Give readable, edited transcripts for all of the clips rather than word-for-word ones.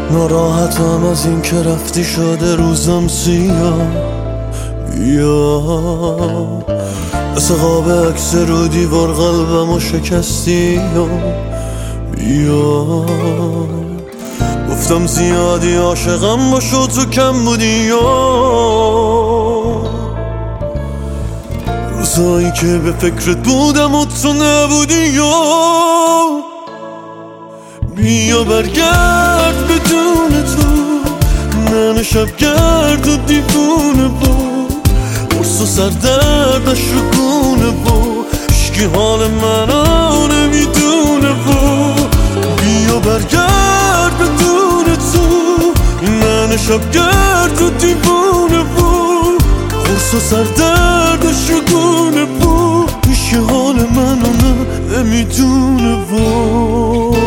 ناراحتم از این که رفتی شده روزم سیاه. بیا مثل قاب عکس رو دیوار قلبمو شکستی. بیا گفتم زیادی عاشقم باشو تو کم بودی. روزایی که به فکرت بودم و تو نبودی. بیا برگرد بدون تو، من شبگرد و دیوونه بود، قرص و سردردش رو گونه بود، عشقی حال منو نمیدونه بود. بیا برگرد بدون تو، من شبگرد و دیوونه بود، قرص و سردردش رو گونه بود، عشقی حال منو نمیدونه بود.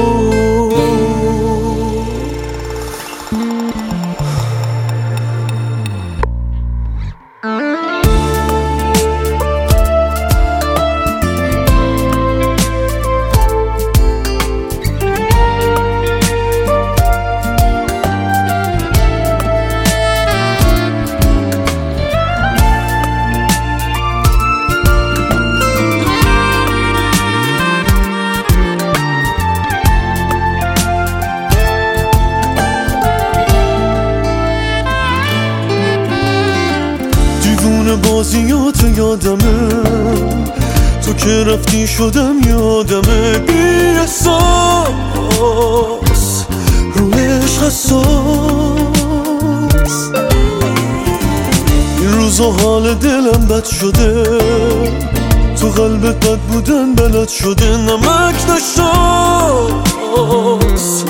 بازیات یادمه، تو که رفتی شدم یادمه. بی احساس رو عشق حساس، این روزا حال دلم بد شده، تو قلبت بد بودن بلد شده. نمک نشاس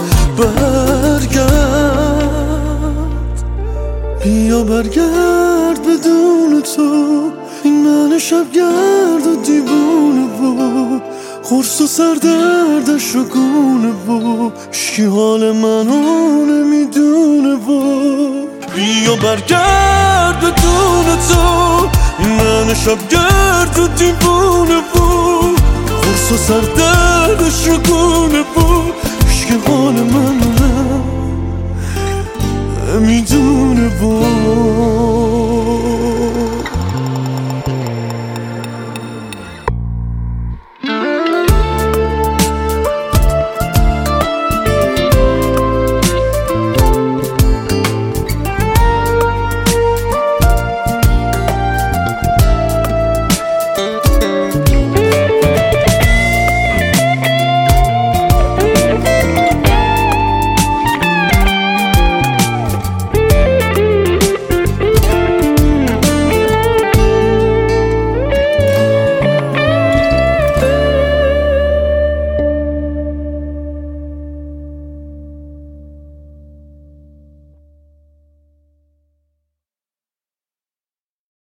برگرد، بیا برگرد بدون تو، این من شبگرد و دیوونه بود، قرص و سردردش رو گونه بود، عشقی حال منو نمیدونه بود. بیا برگرد بدون تو، این من شبگرد و دیوونه بود، قرص و سردردش رو گونه بود، عشقی حال منو